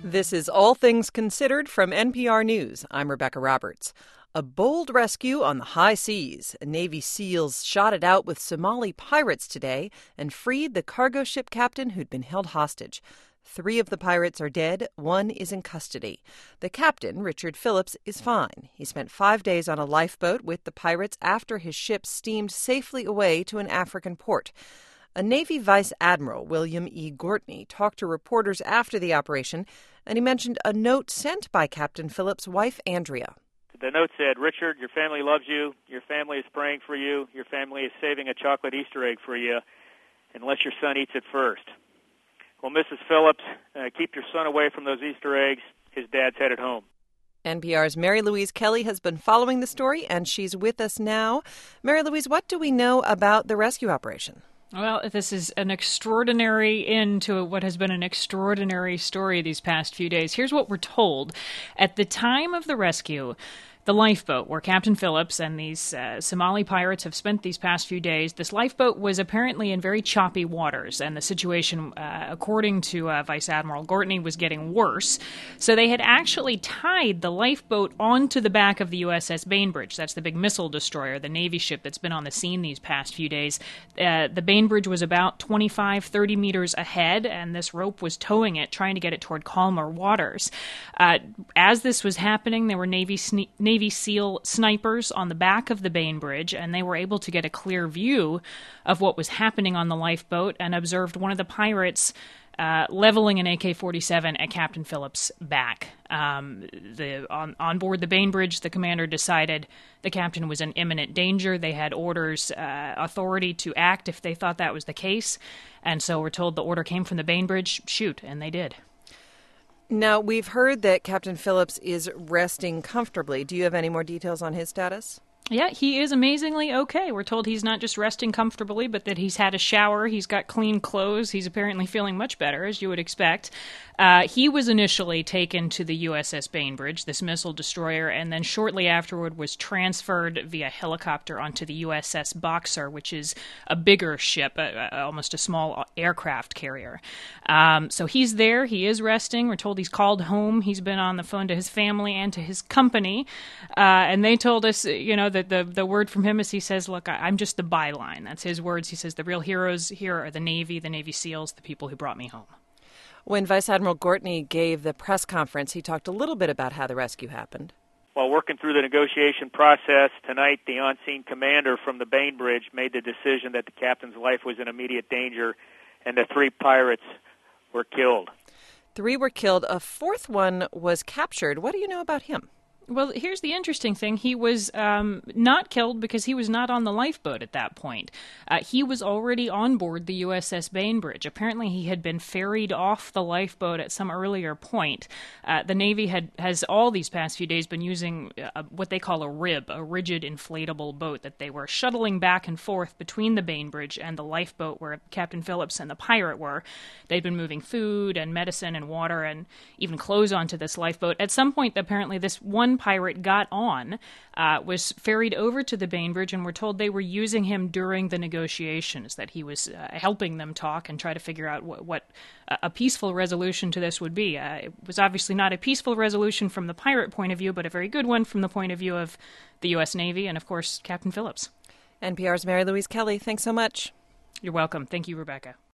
This is All Things Considered from NPR News. I'm Rebecca Roberts. A bold rescue on the high seas. Navy SEALs shot it out with Somali pirates today and freed the cargo ship captain who'd been held hostage. 3 of the pirates are dead. 1 is in custody. The captain, Richard Phillips, is fine. He spent 5 days on a lifeboat with the pirates after his ship steamed safely away to an African port. A Navy Vice Admiral, William E. Gortney, talked to reporters after the operation, and he mentioned a note sent by Captain Phillips' wife, Andrea. The note said, "Richard, your family loves you, your family is praying for you, your family is saving a chocolate Easter egg for you, unless your son eats it first. Well, Mrs. Phillips, keep your son away from those Easter eggs. His dad's headed home." NPR's Mary Louise Kelly has been following the story, and she's with us now. Mary Louise, what do we know about the rescue operation? Well, this is an extraordinary end to what has been an extraordinary story these past few days. Here's what we're told. At the time of the rescue, the lifeboat where Captain Phillips and these Somali pirates have spent these past few days, this lifeboat was apparently in very choppy waters, and the situation, according to Vice Admiral Gortney, was getting worse. So they had actually tied the lifeboat onto the back of the USS Bainbridge. That's the big missile destroyer, the Navy ship that's been on the scene these past few days. The Bainbridge was about 25, 30 meters ahead, and this rope was towing it, trying to get it toward calmer waters. As this was happening, there were Navy SEAL snipers on the back of the Bainbridge, and they were able to get a clear view of what was happening on the lifeboat and observed one of the pirates leveling an AK-47 at Captain Phillips' back. On board the Bainbridge, the commander decided the captain was in imminent danger. They had orders, authority to act if they thought that was the case, and so we're told the order came from the Bainbridge, shoot, and they did. Now, we've heard that Captain Phillips is resting comfortably. Do you have any more details on his status? Yeah, he is amazingly okay. We're told he's not just resting comfortably, but that he's had a shower, he's got clean clothes, he's apparently feeling much better, as you would expect. He was initially taken to the USS Bainbridge, this missile destroyer, and then shortly afterward was transferred via helicopter onto the USS Boxer, which is a bigger ship, almost a small aircraft carrier. So he's there, he is resting. We're told he's called home. He's been on the phone to his family and to his company, and they told us, that the word from him is he says, look, I'm just the byline. That's his words. He says the real heroes here are the Navy SEALs, the people who brought me home. When Vice Admiral Gortney gave the press conference, he talked a little bit about how the rescue happened. While working through the negotiation process tonight, the on-scene commander from the Bainbridge made the decision that the captain's life was in immediate danger, and the 3 pirates were killed. 3 were killed. A 4th one was captured. What do you know about him? Well, here's the interesting thing. He was not killed because he was not on the lifeboat at that point. He was already on board the USS Bainbridge. Apparently, he had been ferried off the lifeboat at some earlier point. The Navy has all these past few days been using what they call a RIB, a rigid inflatable boat that they were shuttling back and forth between the Bainbridge and the lifeboat where Captain Phillips and the pirate were. They'd been moving food and medicine and water and even clothes onto this lifeboat. At some point, apparently, this one pirate got on, was ferried over to the Bainbridge, and we're told they were using him during the negotiations, that he was helping them talk and try to figure out what a peaceful resolution to this would be. It was obviously not a peaceful resolution from the pirate point of view, but a very good one from the point of view of the U.S. Navy and, of course, Captain Phillips. NPR's Mary Louise Kelly, thanks so much. You're welcome. Thank you, Rebecca.